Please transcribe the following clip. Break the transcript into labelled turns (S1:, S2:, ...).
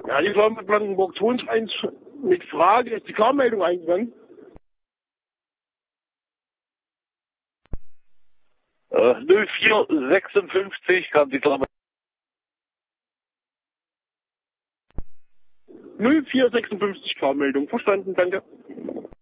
S1: Ja, die Firma Blankenburg 21 mit Frage, ist die K-Meldung eingegangen?
S2: 0456 kam die Klammer.
S1: 0456 K-Meldung, verstanden, danke.